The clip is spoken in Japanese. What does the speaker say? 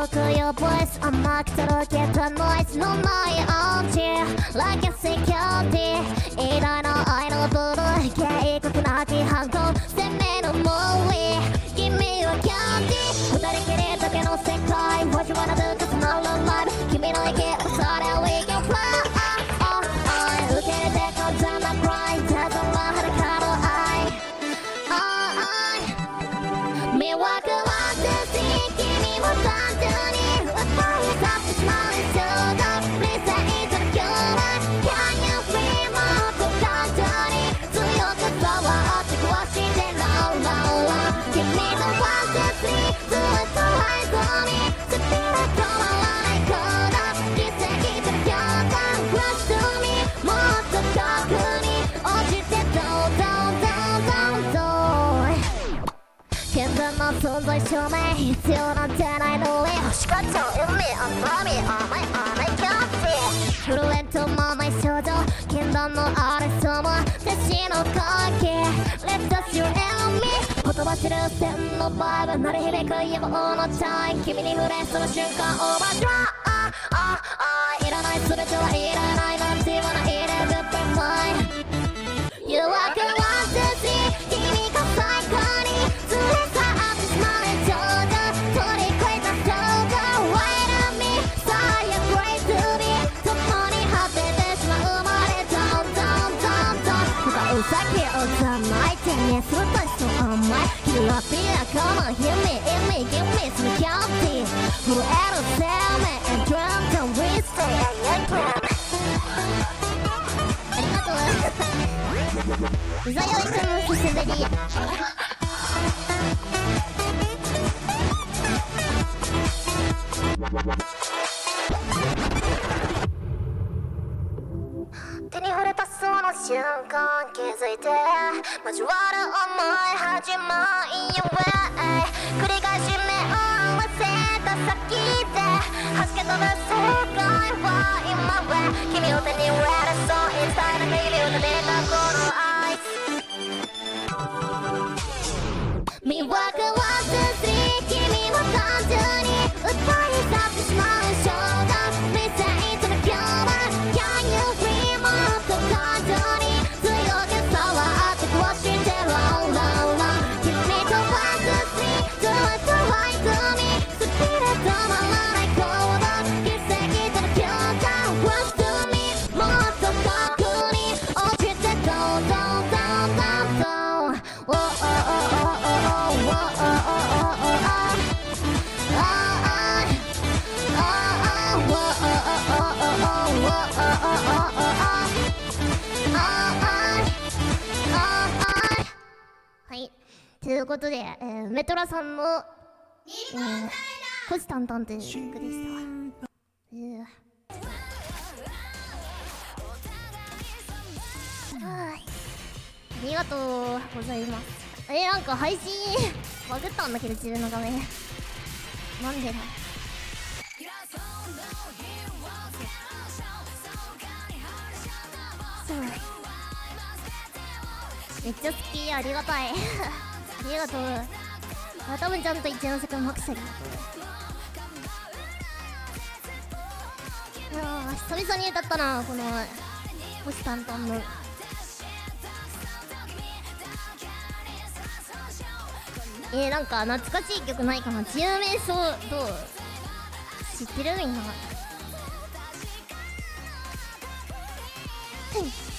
to your voice 甘くとろけたノイズのないアンチ Like a security 偉大な愛のブルー警告なき反抗攻めのモーリー君はキャンディー二人きりだけの世界 What you wanna do cause not alive 君の息をそれ We can fly 受け入れて簡単な Cry ただは裸の愛魅惑は君も単純に歌い去ってしまう衝動理性との共鳴 Can you feel もっと簡単に強くさはって壊して No no no 君のワンツースリーずっと愛想にスピリット回らないコード理性との共感 Crush to me もっと遠くに落ちてどんどんどんどんどん健全な存在証明必要なんてないのに欲しかっちゃう海甘み甘い甘いキャンティー震え止まない少女禁断のあれそも手しの関係 Let us you and me 言葉知る線のバイブ鳴り響く野望のタイム君に触れその瞬間オーバードライいらない全てはいらないなんて言わないで Goodbye mine 誘惑ワンツースリー君が最高に連れ去ってしまうちょうど取り越えた衝動 Wait on me So you're great to be 共に果ててしまうまでどんどんどんどんなんかうさぎをざまいてねその大そう甘いキラピラ Come on hear me in me give me some candy 震える生命 and dream till we stay and young grand ありがとううざよいくんのすすべり手に触れたその瞬間気づいて交わる想い始まり Your way 繰り返し目を合わせた先で弾け飛ぶ世界は今は君を手に入れるそう言いたいな指を立てたこのアイス魅惑ワンツースリー君も単純に歌い去ってしまう衝動理性との共鳴 Can you feel もっと感情に強くさはって壊して Roll roll roll 君とワンツースリーずっと愛済みスピリット回らない行動奇跡との共感 Crush to me もっと遠くに落ちてどんどんどんどんどん Oh oh oh oh oh ohはい、ということで、メトラさんの虎視眈々という曲でした。ありがとうございます。なんか配信バグったんだけど自分の画面なんでだ。そうめっちゃ好きありがたいありがとう多分ちゃんと一ノ瀬くんマックスありがとう。いや久々に歌ったなこの虎視眈々のなんか懐かしい曲ないかな。自由瞑想どう知ってるみんな